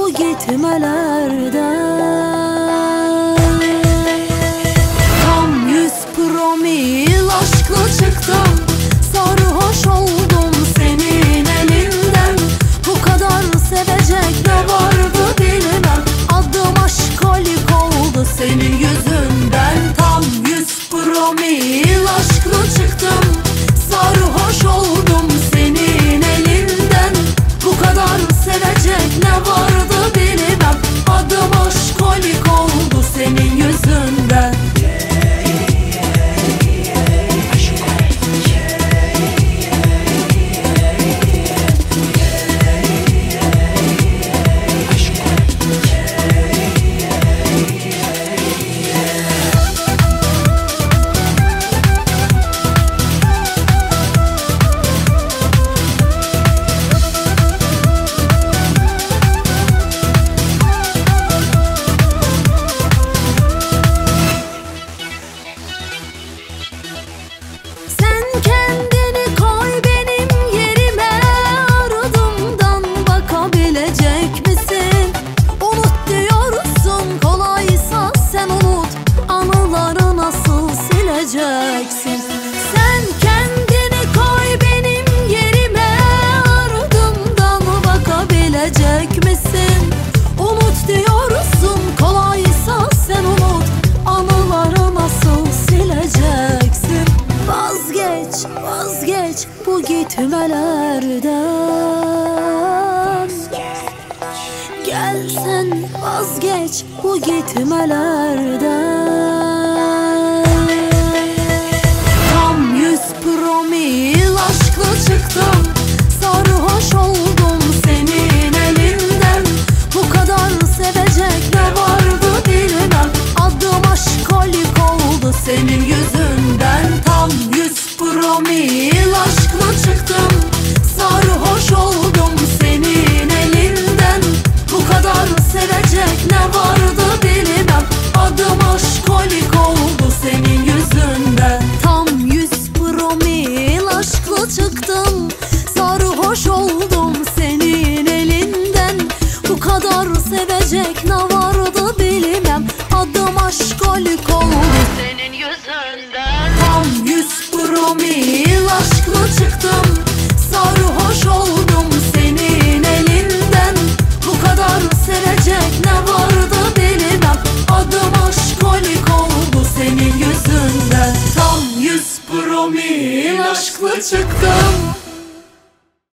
bu gitmelerden. Tam 100 promil aşkla çıktım, sarhoş oldum senin elinden. Bu kadar sevecek ne vardı bilmem, adım aşkolik oldu senin yüzünden. Tam 100 promil aşkla çıktım, sarhoş oldum senin elinden. Bu kadar sevecek ne vardı bilmem, adım aşkolik oldu senin yüzünden. Sen kendini koy benim yerime, ardımdan bakabilecek misin? Unut diyorsun, kolaysa sen unut, anıları nasıl sileceksin? Vazgeç, vazgeç bu gitmelerden. Gel sen vazgeç bu gitmelerden. Çıktım, sarhoş oldum senin elinden. Bu kadar sevecek ne vardı bilmem, adım aşkolik oldu senin yüzünden. Tam 100 promil aşkla çıktım, sarhoş oldum senin elinden. Bu kadar sevecek ne vardı bilmem, adım aşkolik oldu senin yüzünden. Tam 100 promil aşkla çıktım, sarhoş oldum senin elinden. Bu kadar sevecek ne vardı bilmem, adım aşkolik oldu senin yüzünden. Tam 100 promil aşkla çıktım, sarhoş oldum senin elinden. Bu kadar sevecek ne vardı bilmem, adım aşkolik oldu senin yüzünden. Tam 100 promil aşkla çıktım.